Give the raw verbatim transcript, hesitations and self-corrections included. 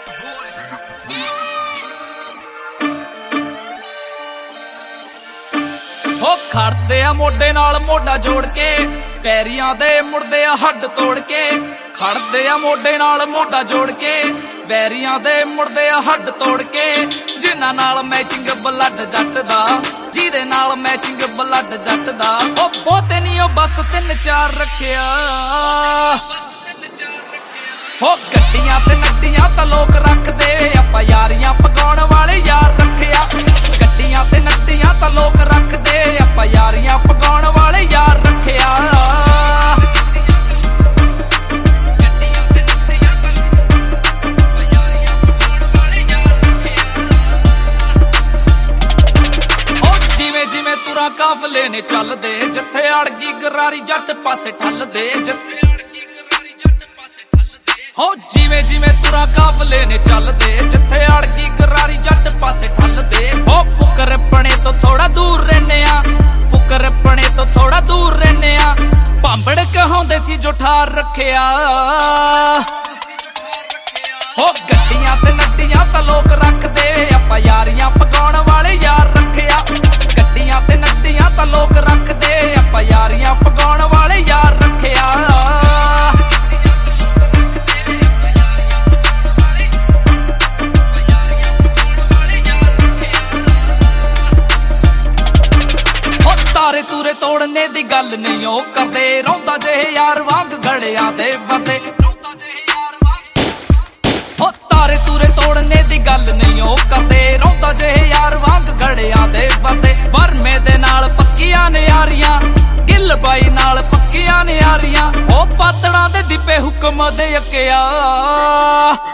हो खड़ते आ मोढे नाल मोढा जोड़ के पैरियां दे मुड़दे आ हड्ड तोड़ के खड़ते आ मोढे नाल मोढा जोड़ के पैरियां दे मुड़दे आ हड्ड तोड़ के जिन्हां नाल मैचिंग ब्लड जट दा जिहदे नाल मैचिंग ब्लड जट दा ओ बहुते नहीं ओ बस तीन चार रखिया हो गड्डियां ते नड्डियां तां लोक रखदे आपां यारियां पगाउण वाले यार रखिया गड्डियां ते नड्डियां तां लोक रखदे आपां यारियां पगाउण वाले यार रखिया जिवें जिवें तुरां काफले ने चलदे जिथे अड़गी गरारी जट पासे ठलदे जिथे हो जिवें जिवें तुरां काफले ने चलदे जिथे अड़गी गरारी जट पासे ठलदे हो फुकरपणे तो थोड़ा दूर रहने आ फुकरपणे तो थोड़ा दूर रहने आ भांबड़ कहाउंदे सी जो ठार रखिया हो गड्डियां ते नड्डियां तां लोक रखदे आपां यारियां पगाउण वाले यार रखिया गड्डियां ते नड्डियां तां लोक रखदे आपां यारियां पगाउण वाले यार रखिया तारे तूरे तोड़ने दी गल नहीं ओ करदे रौंदा जे यार वांग गड़ियां दे वरदे हो तारे तूरे तोड़ने दी गल नहीं ओ करदे रौंदा जे यार वांग गड़ियां दे वरदे वरमे दे नाल पक्कियां ने यारियां गिल बाई नाल पक्कियां ने यारियां ओ पातड़ां दे दिपे हुक्म दे अक्किया